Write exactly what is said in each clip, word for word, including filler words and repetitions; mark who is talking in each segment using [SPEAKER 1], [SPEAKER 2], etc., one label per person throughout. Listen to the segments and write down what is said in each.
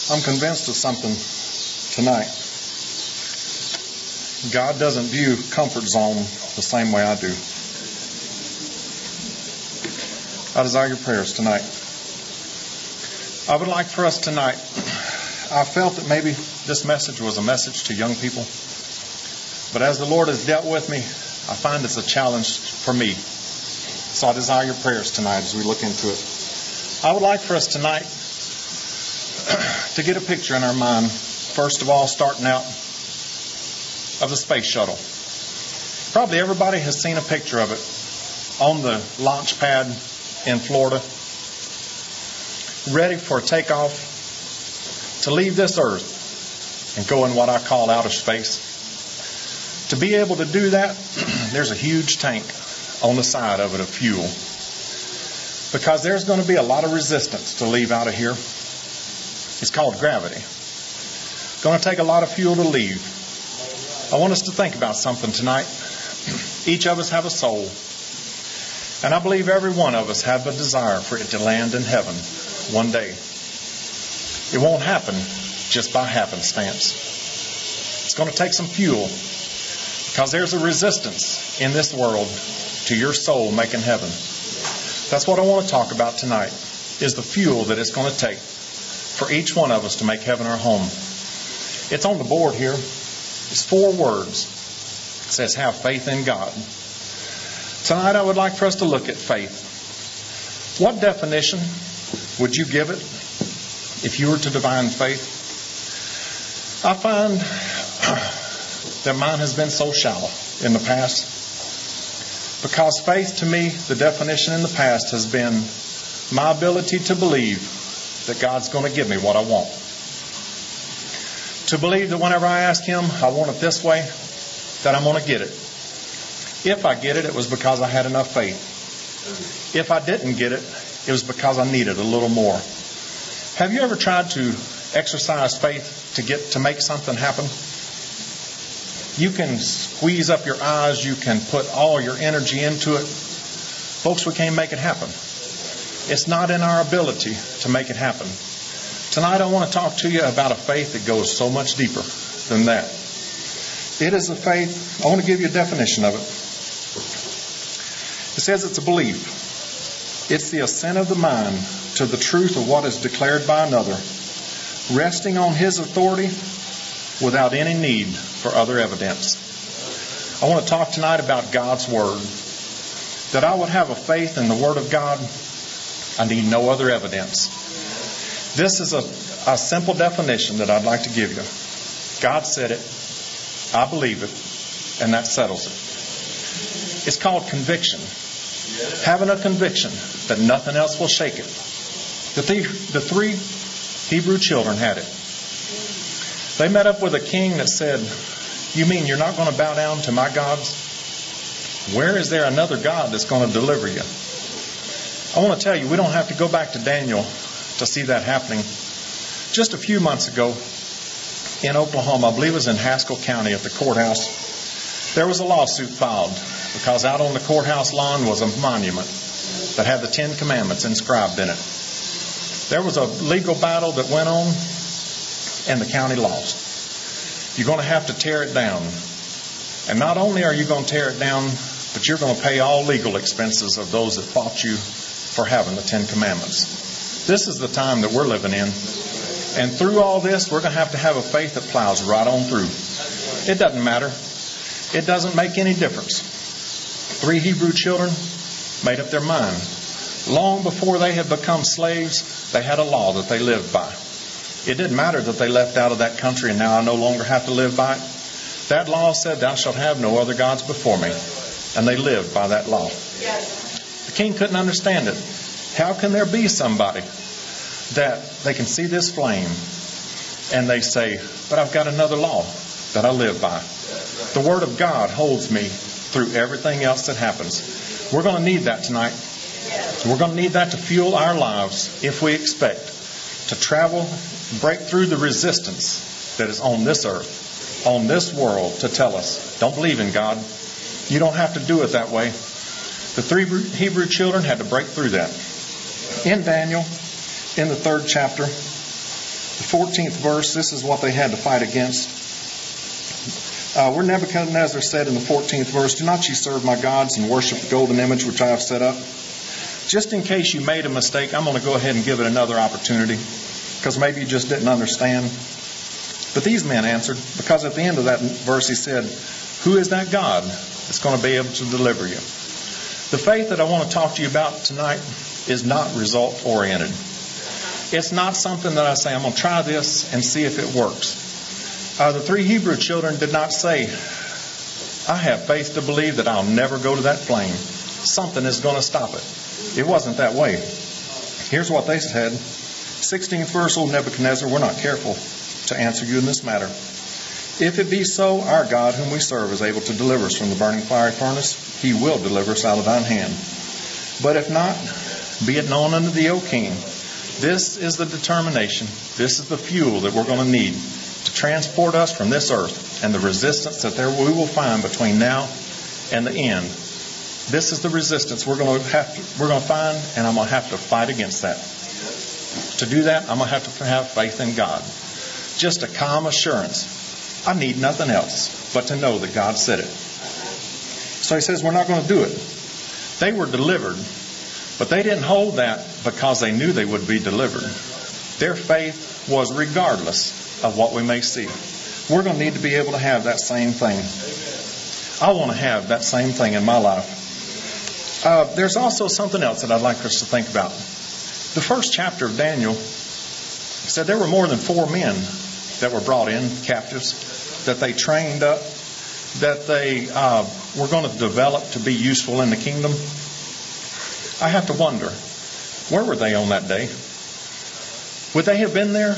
[SPEAKER 1] I'm convinced of something tonight. God doesn't view comfort zone the same way I do. I desire your prayers tonight. I would like for us tonight, I felt that maybe this message was a message to young people. But as the Lord has dealt with me, I find it's a challenge for me. So I desire your prayers tonight as we look into it. I would like for us tonight to get a picture in our mind, first of all, starting out, of the space shuttle. Probably everybody has seen a picture of it on the launch pad in Florida, ready for takeoff to leave this earth and go in what I call outer space. To be able to do that, there's a huge tank on the side of it of fuel, because there's going to be a lot of resistance to leave out of here. It's called gravity. It's going to take a lot of fuel to leave. I want us to think about something tonight. Each of us have a soul. And I believe every one of us have a desire for it to land in heaven one day. It won't happen just by happenstance. It's going to take some fuel, because there's a resistance in this world to your soul making heaven. That's what I want to talk about tonight, is the fuel that it's going to take for each one of us to make heaven our home. It's on the board here. It's four words. It says, have faith in God. Tonight I would like for us to look at faith. What definition would you give it if you were to define faith? I find that mine has been so shallow in the past, because faith to me, the definition in the past has been my ability to believe that God's going to give me what I want. To believe that whenever I ask Him, I want it this way, that I'm going to get it. If I get it, it was because I had enough faith. If I didn't get it, it was because I needed a little more. Have you ever tried to exercise faith to get to make something happen? You can squeeze up your eyes. You can put all your energy into it. Folks, we can't make it happen. It's not in our ability to make it happen. Tonight I want to talk to you about a faith that goes so much deeper than that. It is a faith, I want to give you a definition of it. It says it's a belief. It's the assent of the mind to the truth of what is declared by another, resting on his authority without any need for other evidence. I want to talk tonight about God's Word. That I would have a faith in the Word of God, I need no other evidence. This is a, a simple definition that I'd like to give you. God said it, I believe it, and that settles it. It's called conviction. Having a conviction that nothing else will shake it. The, th- the three Hebrew children had it. They met up with a king that said, you mean you're not going to bow down to my gods? Where is there another God that's going to deliver you? I want to tell you, we don't have to go back to Daniel to see that happening. Just a few months ago in Oklahoma, I believe it was in Haskell County at the courthouse, there was a lawsuit filed because out on the courthouse lawn was a monument that had the Ten Commandments inscribed in it. There was a legal battle that went on, and the county lost. You're going to have to tear it down. And not only are you going to tear it down, but you're going to pay all legal expenses of those that fought you for having the Ten Commandments. This is the time that we're living in. And through all this, we're going to have to have a faith that plows right on through. It doesn't matter. It doesn't make any difference. Three Hebrew children made up their mind. Long before they had become slaves, they had a law that they lived by. It didn't matter that they left out of that country and now I no longer have to live by it. That law said, thou shalt have no other gods before me. And they lived by that law. The king couldn't understand it. How can there be somebody that they can see this flame and they say, but I've got another law that I live by. The Word of God holds me through everything else that happens. We're going to need that tonight. We're going to need that to fuel our lives if we expect to travel, break through the resistance that is on this earth, on this world, to tell us, don't believe in God. You don't have to do it that way. The three Hebrew children had to break through that. In Daniel, in the third chapter, The fourteenth verse, this is what they had to fight against. Uh, where Nebuchadnezzar said in the fourteenth verse, "Do not ye serve my gods and worship the golden image which I have set up." Just in case you made a mistake, I'm going to go ahead and give it another opportunity, because maybe you just didn't understand. But these men answered, because at the end of that verse he said, "Who is that God that's going to be able to deliver you?" The faith that I want to talk to you about tonight is not result-oriented. It's not something that I say, I'm going to try this and see if it works. Uh, the three Hebrew children did not say, "I have faith to believe that I'll never go to that flame. Something is going to stop it." It wasn't that way. Here's what they said. sixteenth verse, "O Nebuchadnezzar, we're not careful to answer you in this matter. If it be so, our God whom we serve is able to deliver us from the burning fiery furnace. He will deliver us out of thine hand. But if not, be it known unto thee, O king, this is the determination, this is the fuel that we're going to need to transport us from this earth, and the resistance that there we will find between now and the end. This is the resistance we're going to have to, we're going to find, and I'm going to have to fight against that. To do that, I'm going to have to have faith in God. Just a calm assurance. I need nothing else but to know that God said it." So he says, we're not going to do it. They were delivered, but they didn't hold that because they knew they would be delivered. Their faith was regardless of what we may see. We're going to need to be able to have that same thing. I want to have that same thing in my life. Uh, there's also something else that I'd like us to think about. The first chapter of Daniel said there were more than four men that were brought in, captives, that they trained up, that they uh, were going to develop to be useful in the kingdom. I have to wonder, where were they on that day? Would they have been there?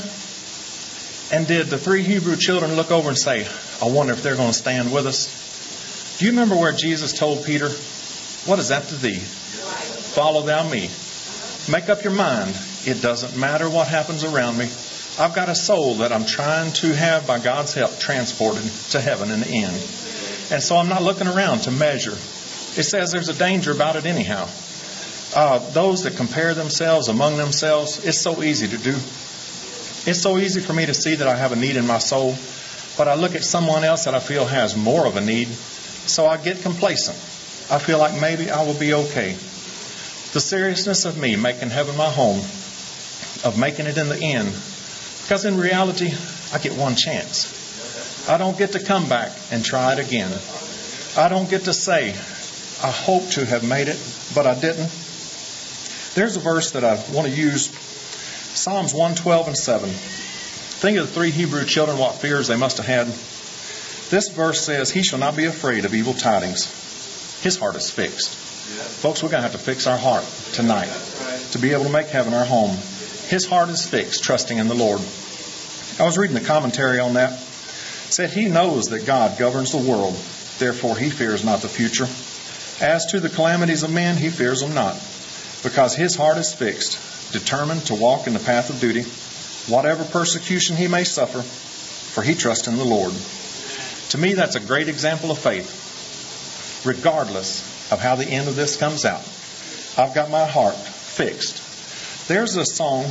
[SPEAKER 1] And did the three Hebrew children look over and say, "I wonder if they're going to stand with us"? Do you remember where Jesus told Peter, "What is that to thee? Follow thou me. Make up your mind. It doesn't matter what happens around me. I've got a soul that I'm trying to have, by God's help, transported to heaven in the end. And so I'm not looking around to measure." It says there's a danger about it anyhow. Uh, those that compare themselves among themselves, it's so easy to do. It's so easy for me to see that I have a need in my soul, but I look at someone else that I feel has more of a need, so I get complacent. I feel like maybe I will be okay. The seriousness of me making heaven my home, of making it in the end, because in reality, I get one chance. I don't get to come back and try it again. I don't get to say, "I hope to have made it, but I didn't." There's a verse that I want to use, Psalms one twelve and seven. Think of the three Hebrew children, what fears they must have had. This verse says, "He shall not be afraid of evil tidings. His heart is fixed." Folks, we're going to have to fix our heart tonight to be able to make heaven our home. His heart is fixed, trusting in the Lord. I was reading the commentary on that. It said, "He knows that God governs the world. Therefore, he fears not the future. As to the calamities of men, he fears them not, because his heart is fixed, determined to walk in the path of duty, whatever persecution he may suffer, for he trusts in the Lord." To me, that's a great example of faith. Regardless of how the end of this comes out, I've got my heart fixed. There's a song,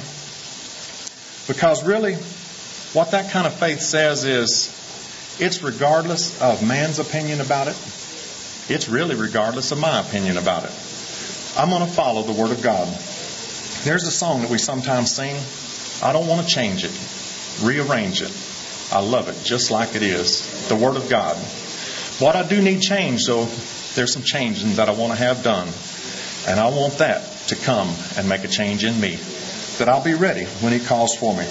[SPEAKER 1] because really what that kind of faith says is, it's regardless of man's opinion about it. It's really regardless of my opinion about it. I'm going to follow the Word of God. There's a song that we sometimes sing, "I don't want to change it, rearrange it. I love it just like it is." The Word of God. What I do need change, though, there's some changing that I want to have done. And I want that to come and make a change in me, that I'll be ready when He calls for me.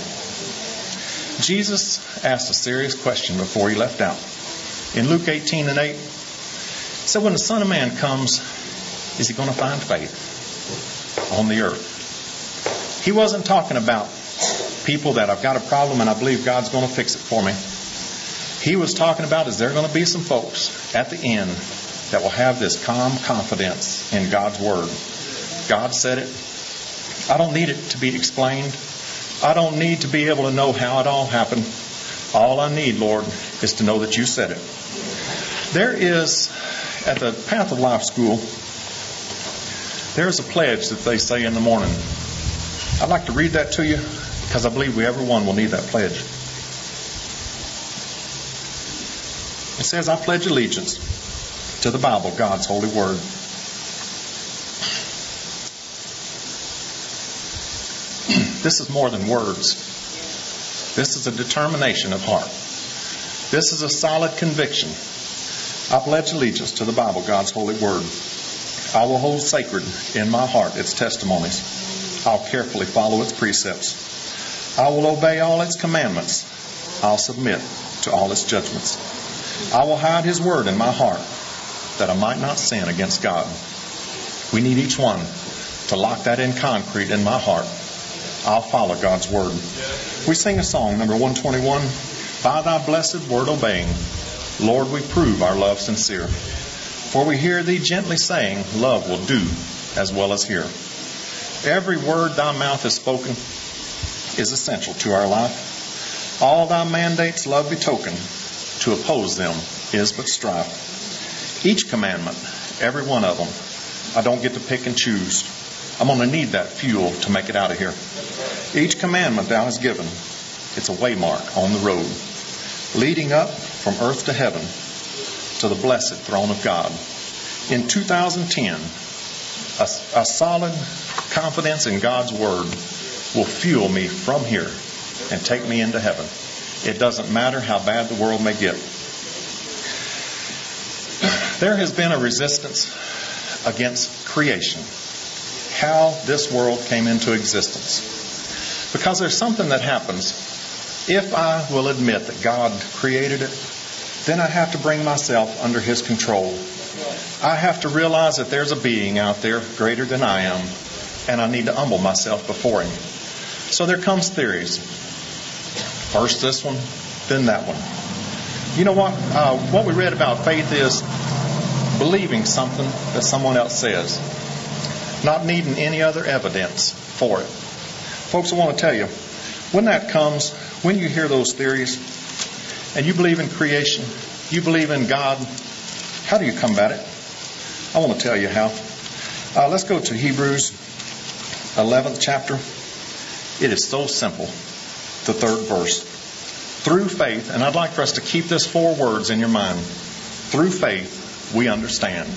[SPEAKER 1] Jesus asked a serious question before He left out. In Luke eighteen and eight, He said, when the Son of Man comes, is He going to find faith on the earth? He wasn't talking about people that I've got a problem and I believe God's going to fix it for me. He was talking about, is there going to be some folks at the end that will have this calm confidence in God's Word? God said it. I don't need it to be explained. I don't need to be able to know how it all happened. All I need, Lord, is to know that You said it. There is, at the Path of Life School, there's a pledge that they say in the morning. I'd like to read that to you. because I believe we everyone will need that pledge. It says, I pledge allegiance to the Bible, God's holy word. This is more than words. This is a determination of heart. This is a solid conviction. I pledge allegiance to the Bible, God's holy word. I will hold sacred in my heart its testimonies. I'll carefully follow its precepts. I will obey all its commandments. I'll submit to all its judgments. I will hide His word in my heart that I might not sin against God. We need each one to lock that in concrete in my heart. I'll follow God's word. We sing a song, number one twenty-one, By Thy blessed word obeying, Lord, we prove our love sincere. For we hear Thee gently saying, love will do as well as hear. Every word Thy mouth has spoken is essential to our life. All Thy mandates love betoken. To oppose them is but strife. Each commandment, every one of them, I don't get to pick and choose. I'm going to need that fuel to make it out of here. Each commandment Thou hast given, it's a waymark on the road, leading up from earth to heaven to the blessed throne of God. In two thousand ten, a, a solid confidence in God's word will fuel me from here and take me into heaven. It doesn't matter how bad the world may get. There has been a resistance against creation, how this world came into existence. Because there's something that happens. If I will admit that God created it, then I have to bring myself under His control. I have to realize that there's a being out there greater than I am, and I need to humble myself before Him. So there comes theories. First this one, then that one. You know what? Uh, what we read about faith is believing something that someone else says, not needing any other evidence for it. Folks, I want to tell you, when that comes, when you hear those theories, and you believe in creation, you believe in God, how do you combat it? I want to tell you how. Uh, let's go to Hebrews eleventh chapter. It is so simple. The third verse. Through faith, and I'd like for us to keep this four words in your mind. Through faith, we understand.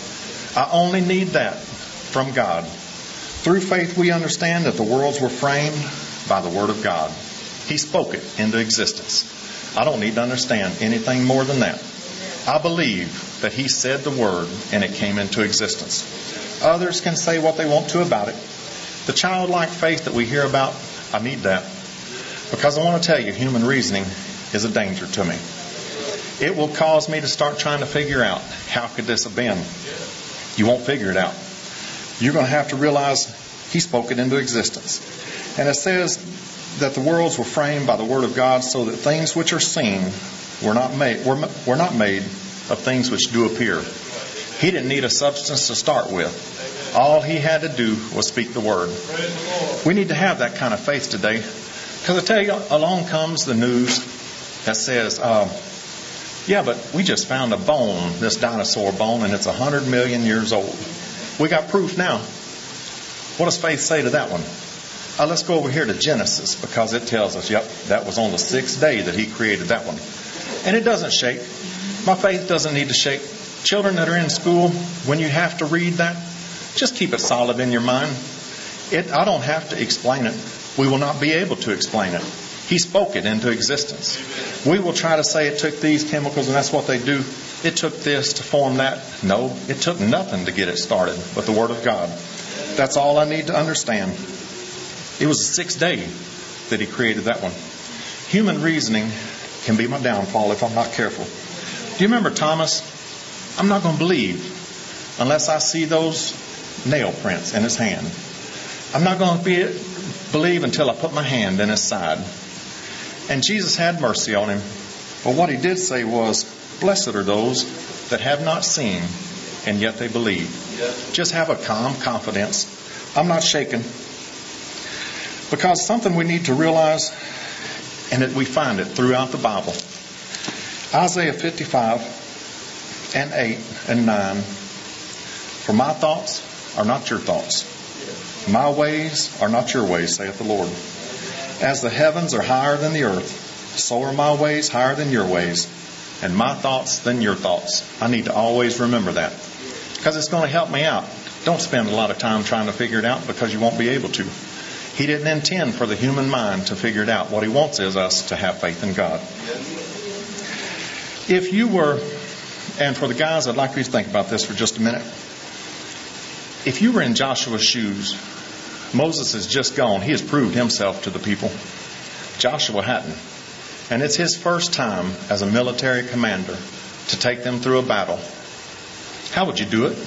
[SPEAKER 1] I only need that from God. Through faith, we understand that the worlds were framed by the Word of God. He spoke it into existence. I don't need to understand anything more than that. I believe that He said the Word and it came into existence. Others can say what they want to about it. The childlike faith that we hear about, I need that. Because I want to tell you, human reasoning is a danger to me. It will cause me to start trying to figure out, how could this have been? You won't figure it out. You're going to have to realize He spoke it into existence. And it says that the worlds were framed by the Word of God, so that things which are seen were not made, were, were not made of things which do appear. He didn't need a substance to start with. All He had to do was speak the Word. We need to have that kind of faith today. Because I tell you, along comes the news that says, uh, yeah, but we just found a bone, this dinosaur bone, and it's one hundred million years old. We got proof now. What does faith say to that one? Uh, let's go over here to Genesis, because it tells us, yep, that was on the sixth day that He created that one. And it doesn't shake. My faith doesn't need to shake. Children that are in school, when you have to read that, just keep it solid in your mind. It, I don't have to explain it. We will not be able to explain it. He spoke it into existence. We will try to say it took these chemicals and that's what they do. It took this to form that. No, it took nothing to get it started but the Word of God. That's all I need to understand. It was the sixth day that He created that one. Human reasoning can be my downfall if I'm not careful. Do you remember Thomas? I'm not going to believe unless I see those nail prints in his hand. I'm not going to be, believe until I put my hand in his side. And Jesus had mercy on him. But what He did say was, blessed are those that have not seen and yet they believe. Just have a calm confidence. I'm not shaken. Because something we need to realize, and that we find it throughout the Bible. Isaiah fifty-five and eight and nine. For my thoughts are not your thoughts. My ways are not your ways, saith the Lord. As the heavens are higher than the earth, so are my ways higher than your ways, and my thoughts than your thoughts. I need to always remember that, because it's going to help me out. Don't spend a lot of time trying to figure it out, because you won't be able to. He didn't intend for the human mind to figure it out. What He wants is us to have faith in God. If you were, and for the guys, I'd like you to think about this for just a minute. If you were in Joshua's shoes, Moses has just gone. He has proved himself to the people. Joshua hadn't. And it's his first time as a military commander to take them through a battle. How would you do it?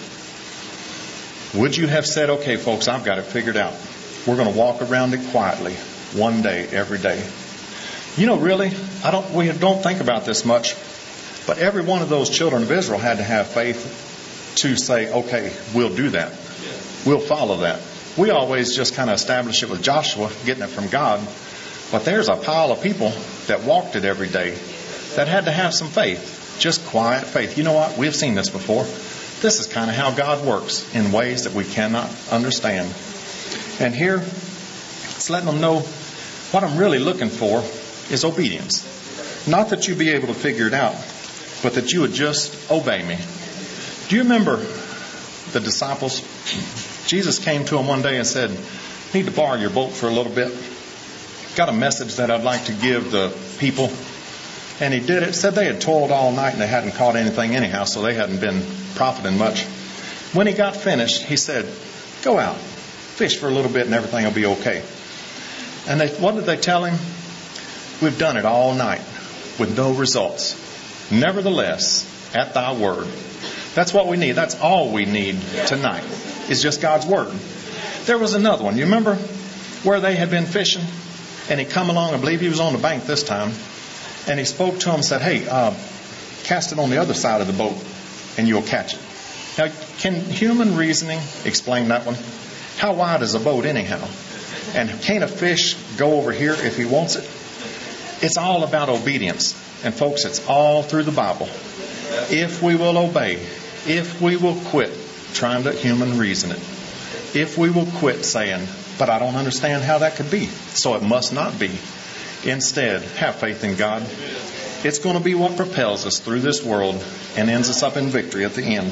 [SPEAKER 1] Would you have said, okay, folks, I've got it figured out. We're going to walk around it quietly one day, every day. You know, really, I don't, we don't think about this much, but every one of those children of Israel had to have faith to say, okay, we'll do that. We'll follow that. We always just kind of establish it with Joshua, getting it from God. But there's a pile of people that walked it every day that had to have some faith. Just quiet faith. You know what? We've seen this before. This is kind of how God works in ways that we cannot understand. And here, it's letting them know what I'm really looking for is obedience. Not that you be able to figure it out, but that you would just obey me. Do you remember the disciples? Jesus came to them one day and said, I need to borrow your boat for a little bit. Got a message that I'd like to give the people. And He did it. Said they had toiled all night and they hadn't caught anything anyhow, so they hadn't been profiting much. When He got finished, He said, go out, fish for a little bit and everything will be okay. And they, what did they tell Him? We've done it all night with no results. Nevertheless, at Thy word. That's what we need. That's all we need tonight, is just God's word. There was another one. You remember where they had been fishing? And He come along, I believe He was on the bank this time, and He spoke to them and said, hey, uh, cast it on the other side of the boat and you'll catch it. Now, can human reasoning explain that one? How wide is a boat anyhow? And can't a fish go over here if he wants it? It's all about obedience. And folks, it's all through the Bible. If we will obey, if we will quit trying to human reason it, if we will quit saying, but I don't understand how that could be, so it must not be. Instead, have faith in God. It's going to be what propels us through this world and ends us up in victory at the end.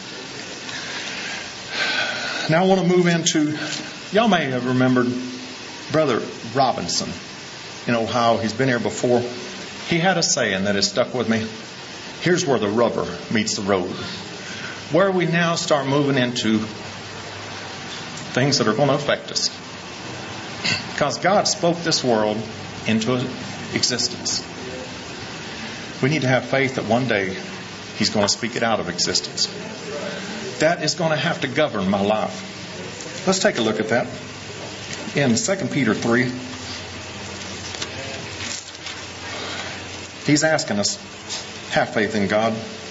[SPEAKER 1] Now I want to move into, y'all may have remembered Brother Robinson in Ohio. He's been here before. He had a saying that has stuck with me. Here's where the rubber meets the road. Where we now start moving into things that are going to affect us. Because God spoke this world into existence. We need to have faith that one day He's going to speak it out of existence. That is going to have to govern my life. Let's take a look at that. In Second Peter three, he's asking us, have faith in God.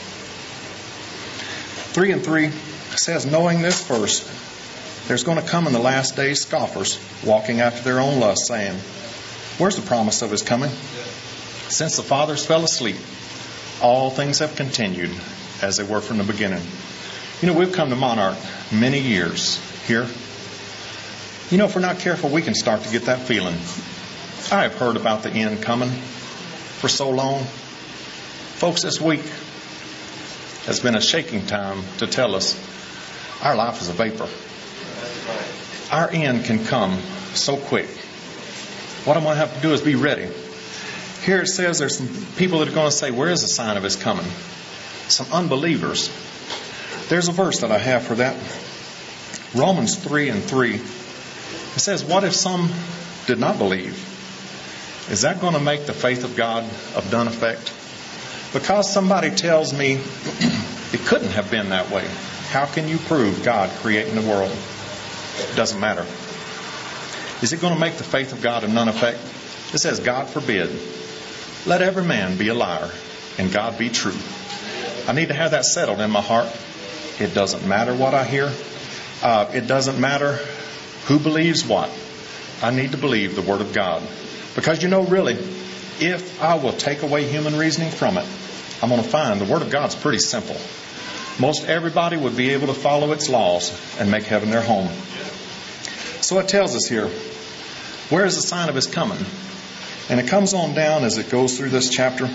[SPEAKER 1] three and three says, knowing this first, there's going to come in the last days scoffers, walking after their own lust, saying, where's the promise of His coming? Since the fathers fell asleep, all things have continued as they were from the beginning. You know, we've come to Monarch many years here. You know, if we're not careful, we can start to get that feeling. I have heard about the end coming for so long. Folks, this week has been a shaking time to tell us our life is a vapor. Our end can come so quick. What I'm going to have to do is be ready. Here it says there's some people that are going to say, where is the sign of His coming? Some unbelievers. There's a verse that I have for that. Romans three and three. It says, what if some did not believe? Is that going to make the faith of God of none effect? Because somebody tells me it couldn't have been that way. How can you prove God creating the world? It doesn't matter. Is it going to make the faith of God of none effect? It says, God forbid. Let every man be a liar and God be true. I need to have that settled in my heart. It doesn't matter what I hear. Uh, it doesn't matter who believes what. I need to believe the Word of God. Because you know, really, if I will take away human reasoning from it, I'm going to find the Word of God's pretty simple. Most everybody would be able to follow its laws and make heaven their home. So it tells us here, Where is the sign of His coming? And it comes on down as it goes through this chapter.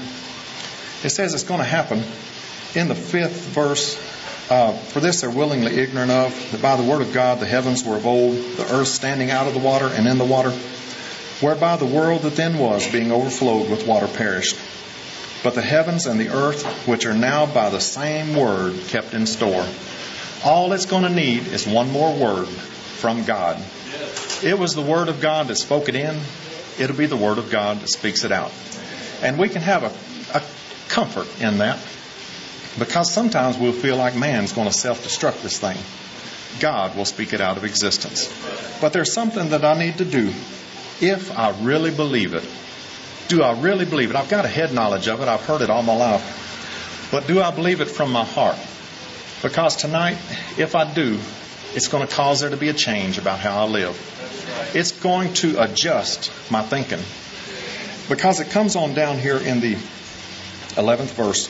[SPEAKER 1] It says it's going to happen in the fifth verse. Uh, For this they're willingly ignorant of, that by the word of God the heavens were of old, the earth standing out of the water and in the water, whereby the world that then was, being overflowed with water, perished. But the heavens and the earth, which are now by the same word kept in store. All it's going to need is one more word from God. It was the word of God that spoke it in. It'll be the word of God that speaks it out. And we can have a, a comfort in that, because sometimes we'll feel like man's going to self-destruct this thing. God will speak it out of existence. But there's something that I need to do if I really believe it. Do I really believe it? I've got a head knowledge of it. I've heard it all my life. But do I believe it from my heart? Because tonight, if I do, it's going to cause there to be a change about how I live. It's going to adjust my thinking. Because it comes on down here in the eleventh verse.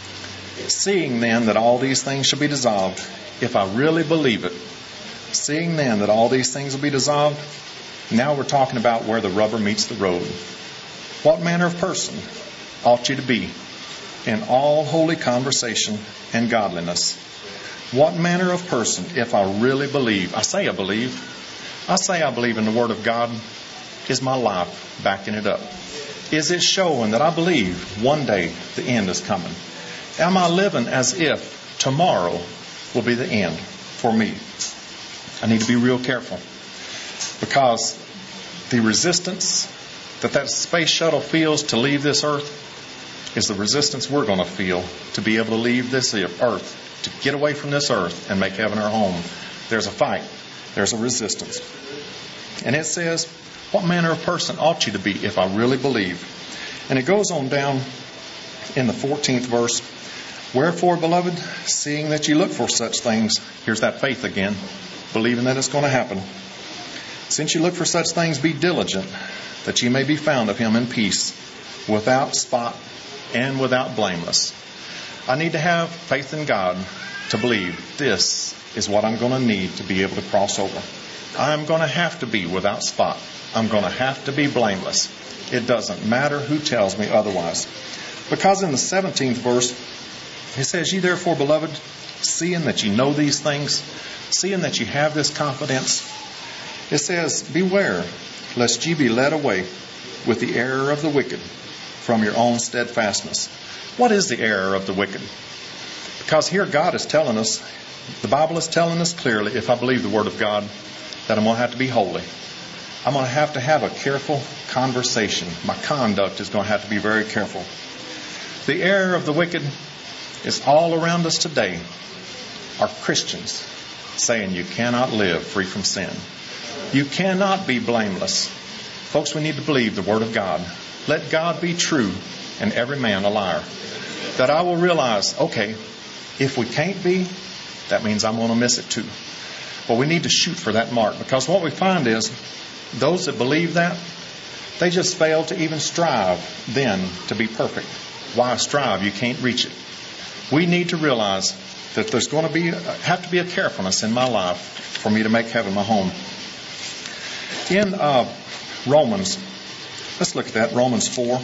[SPEAKER 1] Seeing then that all these things shall be dissolved, if I really believe it, seeing then that all these things will be dissolved, now we're talking about where the rubber meets the road. What manner of person ought you to be in all holy conversation and godliness? What manner of person, if I really believe, I say I believe, I say I believe in the Word of God, is my life backing it up? Is it showing that I believe one day the end is coming? Am I living as if tomorrow will be the end for me? I need to be real careful, because the resistance that that space shuttle feels to leave this earth is the resistance we're going to feel to be able to leave this earth, to get away from this earth and make heaven our home. There's a fight. There's a resistance. And it says, what manner of person ought you to be if I really believe? And it goes on down in the fourteenth verse. Wherefore, beloved, seeing that ye look for such things, here's that faith again, believing that it's going to happen. Since you look for such things, be diligent, that ye may be found of Him in peace, without spot and without blameless. I need to have faith in God to believe this is what I'm going to need to be able to cross over. I'm going to have to be without spot. I'm going to have to be blameless. It doesn't matter who tells me otherwise. Because in the seventeenth verse, it says, ye therefore, beloved, seeing that ye know these things, seeing that ye have this confidence, it says, beware, lest ye be led away with the error of the wicked from your own steadfastness. What is the error of the wicked? Because here God is telling us, the Bible is telling us clearly, if I believe the Word of God, that I'm going to have to be holy. I'm going to have to have a careful conversation. My conduct is going to have to be very careful. The error of the wicked is all around us today are Christians saying you cannot live free from sin. You cannot be blameless. Folks, we need to believe the Word of God. Let God be true and every man a liar. That I will realize, okay, if we can't be, that means I'm going to miss it too. But we need to shoot for that mark, because what we find is those that believe that, they just fail to even strive then to be perfect. Why strive? You can't reach it. We need to realize that there's going to be have to be a carefulness in my life for me to make heaven my home. In uh, Romans, let's look at that, Romans four.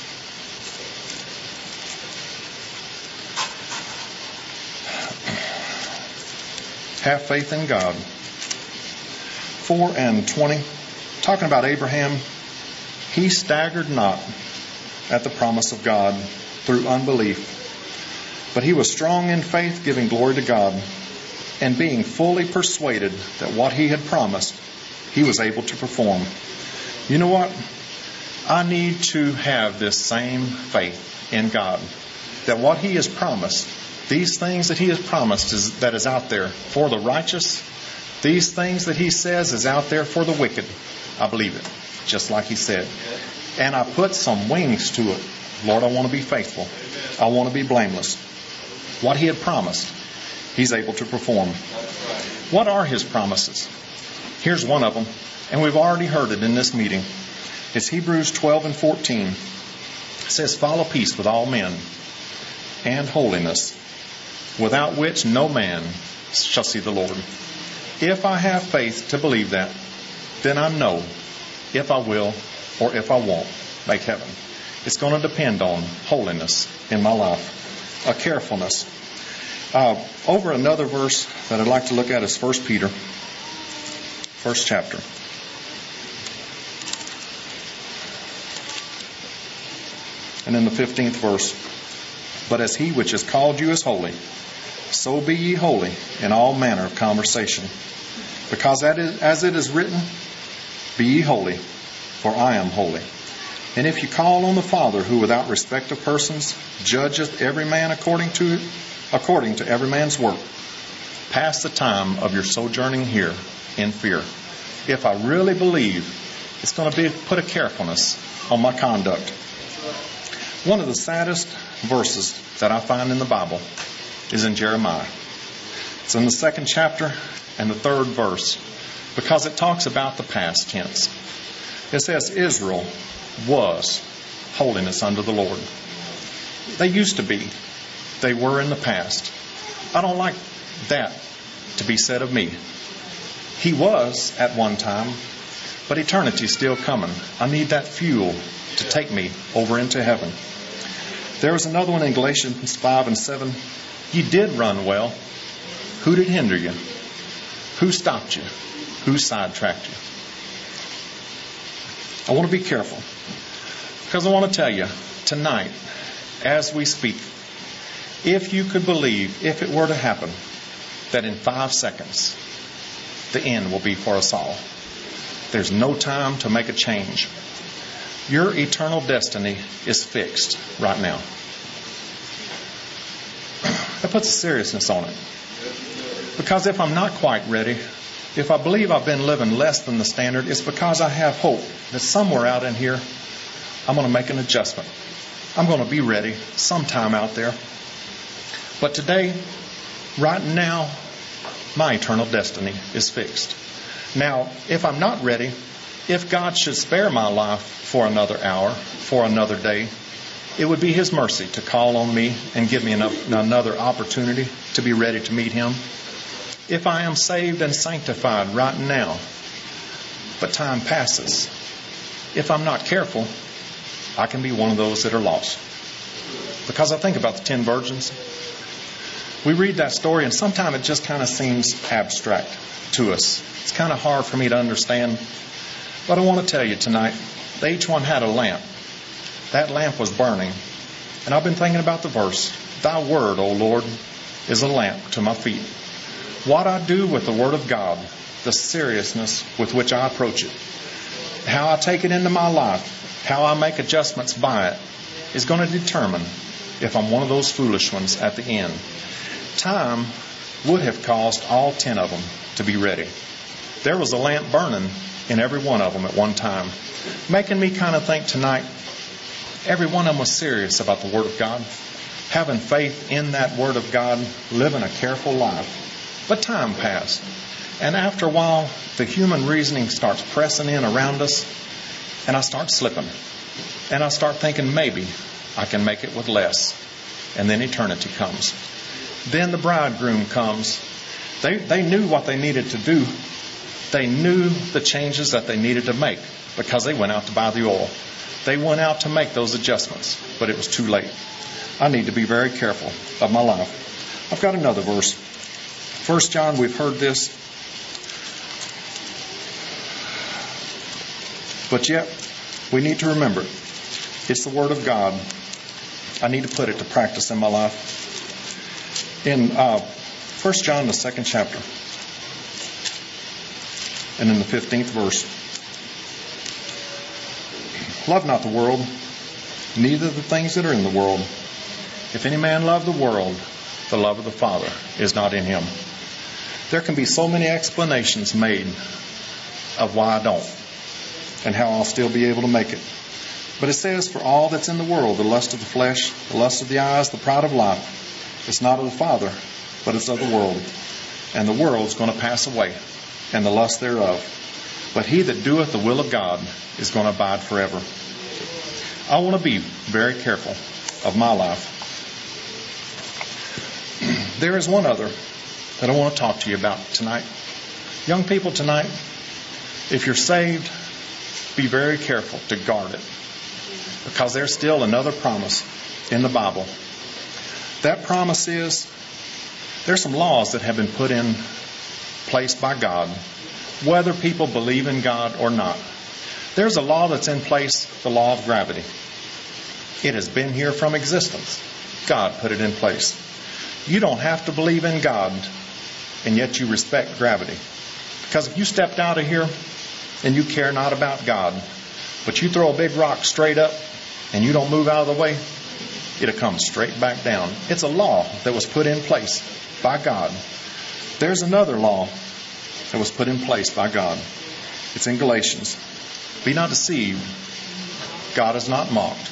[SPEAKER 1] Have faith in God. four and twenty, talking about Abraham, he staggered not at the promise of God through unbelief, but he was strong in faith, giving glory to God, and being fully persuaded that what he had promised, he was able to perform. You know what? I need to have this same faith in God, that what he has promised, these things that he has promised is, that is out there for the righteous, these things that he says is out there for the wicked. I believe it, just like he said. And I put some wings to it. Lord, I want to be faithful. I want to be blameless. What he had promised, he's able to perform. What are his promises? Here's one of them, and we've already heard it in this meeting. It's Hebrews twelve and fourteen. It says, follow peace with all men and holiness, without which no man shall see the Lord. If I have faith to believe that, then I know if I will or if I won't make heaven. It's going to depend on holiness in my life, a carefulness. Uh, over another verse that I'd like to look at is First Peter, first chapter. And in the fifteenth verse, but as he which has called you is holy, so be ye holy in all manner of conversation. Because as it is written, be ye holy, for I am holy. And if you call on the Father, who without respect of persons judgeth every man according to according to every man's work, pass the time of your sojourning here in fear. If I really believe, it's going to be put a carefulness on my conduct. One of the saddest verses that I find in the Bible is in Jeremiah. It's in the second chapter and the third verse, because it talks about the past tense. It says, Israel was holiness unto the Lord. They used to be. They were in the past. I don't like that to be said of me. He was at one time, but eternity's still coming. I need that fuel to take me over into heaven. There was another one in Galatians five and seven. You did run well. Who did hinder you? Who stopped you? Who sidetracked you? I want to be careful, because I want to tell you tonight, as we speak, if you could believe, if it were to happen, that in five seconds, the end will be for us all. There's no time to make a change. Your eternal destiny is fixed right now. That puts a seriousness on it. Because if I'm not quite ready, if I believe I've been living less than the standard, it's because I have hope that somewhere out in here, I'm going to make an adjustment. I'm going to be ready sometime out there. But today, right now, my eternal destiny is fixed. Now, if I'm not ready, if God should spare my life for another hour, for another day, it would be His mercy to call on me and give me enough, another opportunity to be ready to meet Him. If I am saved and sanctified right now, but time passes, if I'm not careful, I can be one of those that are lost. Because I think about the ten virgins. We read that story and sometimes it just kind of seems abstract to us. It's kind of hard for me to understand. But I want to tell you tonight, they each one had a lamp. That lamp was burning. And I've been thinking about the verse, Thy word, O Lord, is a lamp to my feet. What I do with the Word of God, the seriousness with which I approach it, how I take it into my life, how I make adjustments by it, is going to determine if I'm one of those foolish ones at the end. Time would have caused all ten of them to be ready. There was a lamp burning in every one of them at one time, making me kind of think tonight, every one of them was serious about the Word of God, having faith in that Word of God, living a careful life. But time passed. And after a while, the human reasoning starts pressing in around us, and I start slipping. And I start thinking, maybe I can make it with less. And then eternity comes. Then the bridegroom comes. They, they knew what they needed to do. They knew the changes that they needed to make because they went out to buy the oil. They went out to make those adjustments, but it was too late. I need to be very careful of my life. I've got another verse. First John, we've heard this. But yet, we need to remember it. It's the Word of God. I need to put it to practice in my life. In uh, First John, the second chapter, and in the fifteenth verse, love not the world, neither the things that are in the world. If any man love the world, the love of the Father is not in him. There can be so many explanations made of why I don't and how I'll still be able to make it. But it says, for all that's in the world, the lust of the flesh, the lust of the eyes, the pride of life, it's not of the Father, but it's of the world. And the world's going to pass away, and the lust thereof. But he that doeth the will of God is going to abide forever. I want to be very careful of my life. There is one other that I want to talk to you about tonight. Young people tonight, if you're saved, be very careful to guard it, because there's still another promise in the Bible. That promise is there's some laws that have been put in place by God, whether people believe in God or not. There's a law that's in place, the law of gravity. It has been here from existence. God put it in place. You don't have to believe in God, and yet you respect gravity. Because if you stepped out of here and you care not about God, but you throw a big rock straight up and you don't move out of the way, it'll come straight back down. It's a law that was put in place by God. There's another law that was put in place by God. It's in Galatians. Be not deceived. God is not mocked.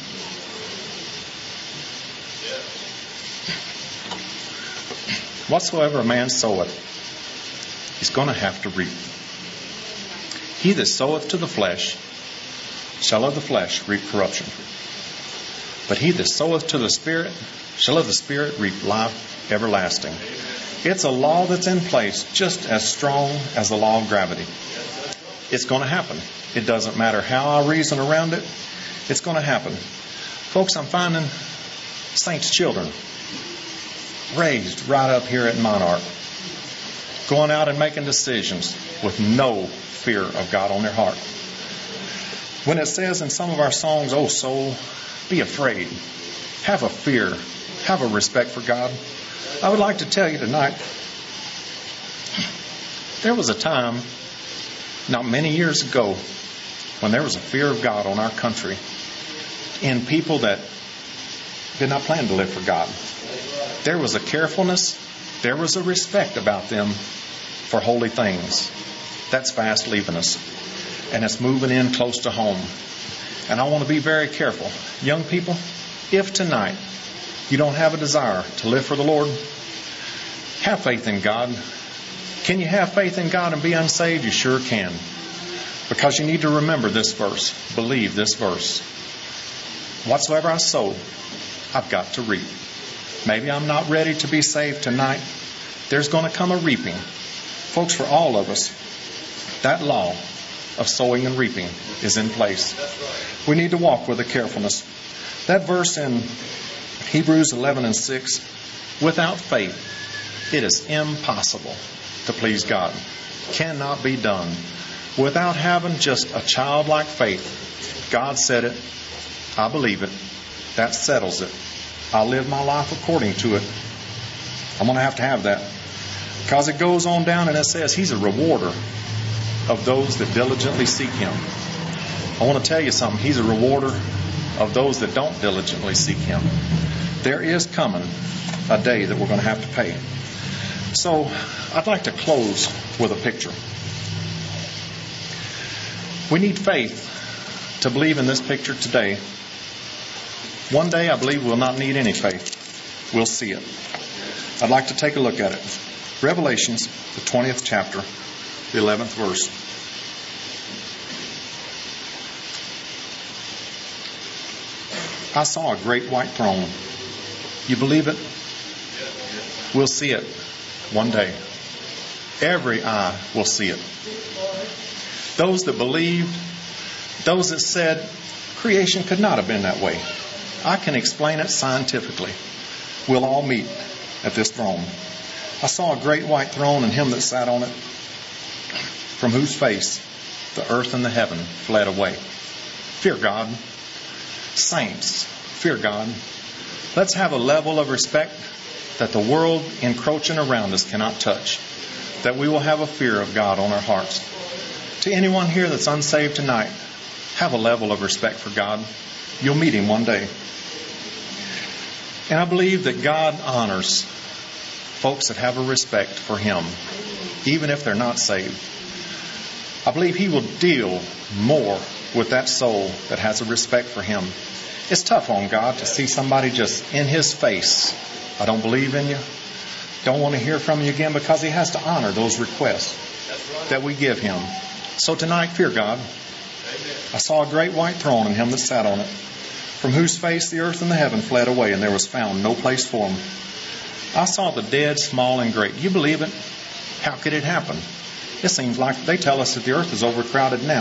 [SPEAKER 1] Whatsoever a man soweth, he's going to have to reap. He that soweth to the flesh shall of the flesh reap corruption. But he that soweth to the Spirit shall of the Spirit reap life everlasting. It's a law that's in place just as strong as the law of gravity. It's going to happen. It doesn't matter how I reason around it. It's going to happen. Folks, I'm finding saints' children raised right up here at Monarch, going out and making decisions with no fear of God on their heart. When it says in some of our songs, "Oh soul, be afraid, have a fear, have a respect for God," I would like to tell you tonight, there was a time, not many years ago, when there was a fear of God on our country in people that did not plan to live for God. There was a carefulness, there was a respect about them for holy things. That's fast leaving us, and it's moving in close to home. And I want to be very careful. Young people, if tonight you don't have a desire to live for the Lord, have faith in God. Can you have faith in God and be unsaved? You sure can. Because you need to remember this verse. Believe this verse. Whatsoever I sow, I've got to reap. Maybe I'm not ready to be saved tonight. There's going to come a reaping. Folks, for all of us, that law of sowing and reaping is in place. We need to walk with a carefulness. That verse in Hebrews eleven and six, without faith, it is impossible to please God. Cannot be done. Without having just a childlike faith, God said it, I believe it, that settles it. I'll live my life according to it. I'm going to have to have that. Because it goes on down and it says He's a rewarder of those that diligently seek Him. I want to tell you something. He's a rewarder of those that don't diligently seek Him. There is coming a day that we're going to have to pay. So I'd like to close with a picture. We need faith to believe in this picture today. One day I believe we'll not need any faith. We'll see it. I'd like to take a look at it. Revelations, the twentieth chapter, the eleventh verse. I saw a great white throne. You believe it? We'll see it one day. Every eye will see it. Those that believed, those that said creation could not have been that way, I can explain it scientifically. We'll all meet at this throne. I saw a great white throne and Him that sat on it, from whose face the earth and the heaven fled away. Fear God. Saints, fear God. Let's have a level of respect that the world encroaching around us cannot touch. That we will have a fear of God on our hearts. To anyone here that's unsaved tonight, have a level of respect for God. You'll meet Him one day. And I believe that God honors folks that have a respect for Him, even if they're not saved. I believe He will deal more with that soul that has a respect for Him. It's tough on God to see somebody just in His face. I don't believe in you. Don't want to hear from you again, because He has to honor those requests that we give Him. So tonight, fear God. I saw a great white throne and Him that sat on it, from whose face the earth and the heaven fled away, and there was found no place for them. I saw the dead, small and great. Do you believe it? How could it happen? It seems like they tell us that the earth is overcrowded now.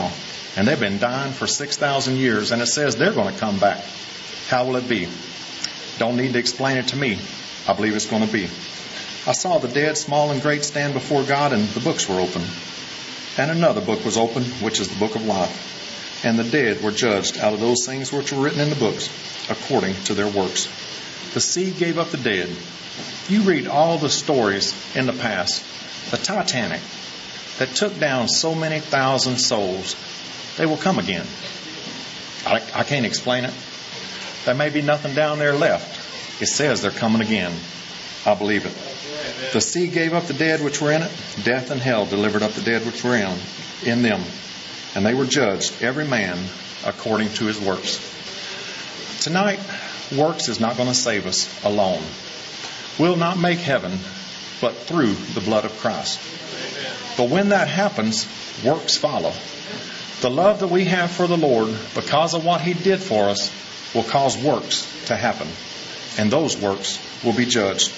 [SPEAKER 1] And they've been dying for six thousand years, and it says they're going to come back. How will it be? Don't need to explain it to me. I believe it's going to be. I saw the dead, small and great, stand before God, and the books were open. And another book was opened, which is the book of life. And the dead were judged out of those things which were written in the books, according to their works. The sea gave up the dead. You read all the stories in the past. The Titanic, that took down so many thousand souls, they will come again. I, I can't explain it. There may be nothing down there left. It says they're coming again. I believe it. The sea gave up the dead which were in it. Death and hell delivered up the dead which were in, in them. And they were judged, every man according to his works. Tonight, works is not going to save us alone. We'll not make heaven, but through the blood of Christ. But when that happens, works follow. The love that we have for the Lord, because of what He did for us, will cause works to happen. And those works will be judged.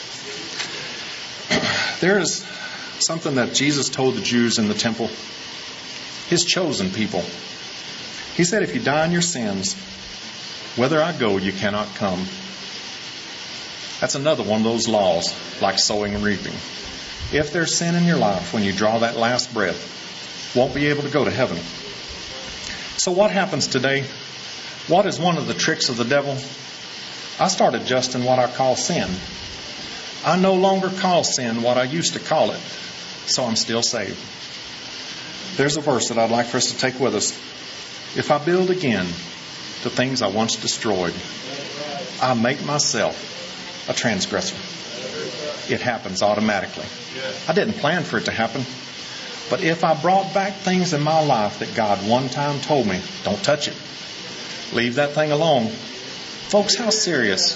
[SPEAKER 1] There is something that Jesus told the Jews in the temple. His chosen people. He said, if you die in your sins, whither I go, you cannot come. That's another one of those laws, like sowing and reaping. If there's sin in your life, when you draw that last breath, won't be able to go to heaven. So what happens today? What is one of the tricks of the devil? I start adjusting what I call sin. I no longer call sin what I used to call it, so I'm still saved. There's a verse that I'd like for us to take with us. If I build again the things I once destroyed, I make myself a transgressor. It happens automatically. I didn't plan for it to happen. But if I brought back things in my life that God one time told me, don't touch it. Leave that thing alone. Folks, how serious?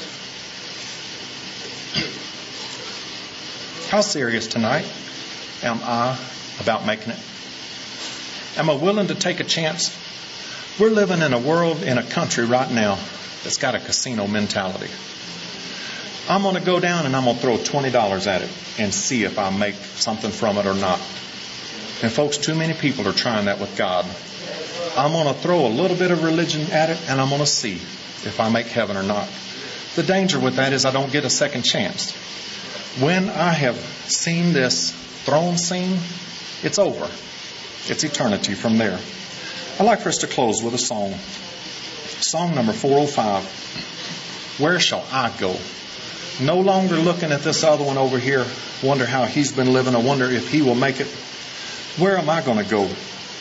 [SPEAKER 1] How serious tonight am I about making it? Am I willing to take a chance? We're living in a world, in a country right now that's got a casino mentality. I'm going to go down and I'm going to throw twenty dollars at it and see if I make something from it or not. And folks, too many people are trying that with God. I'm going to throw a little bit of religion at it and I'm going to see if I make heaven or not. The danger with that is I don't get a second chance. When I have seen this throne scene, it's over. It's eternity from there. I'd like for us to close with a song. Song number four oh five. Where shall I go? No longer looking at this other one over here, wonder how he's been living, I wonder if he will make it. Where am I going to go?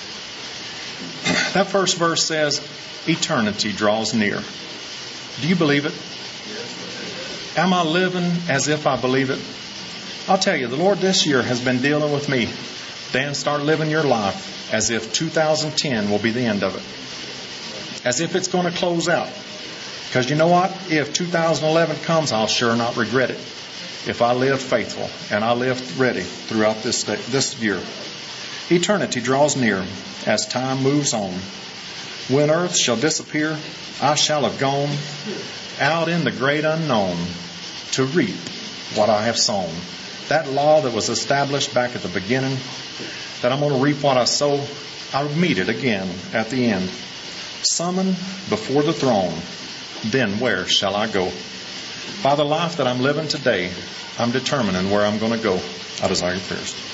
[SPEAKER 1] That first verse says, eternity draws near. Do you believe it? Am I living as if I believe it? I'll tell you, the Lord this year has been dealing with me. Dan, start living your life as if two thousand ten will be the end of it. As if it's going to close out. Because you know what? If two thousand eleven comes, I'll sure not regret it. If I live faithful and I live ready throughout this day, this year. Eternity draws near as time moves on. When earth shall disappear, I shall have gone out in the great unknown to reap what I have sown. That law that was established back at the beginning, that I'm going to reap what I sow, I'll meet it again at the end. Summoned before the throne, then where shall I go? By the life that I'm living today, I'm determining where I'm going to go. I desire your prayers.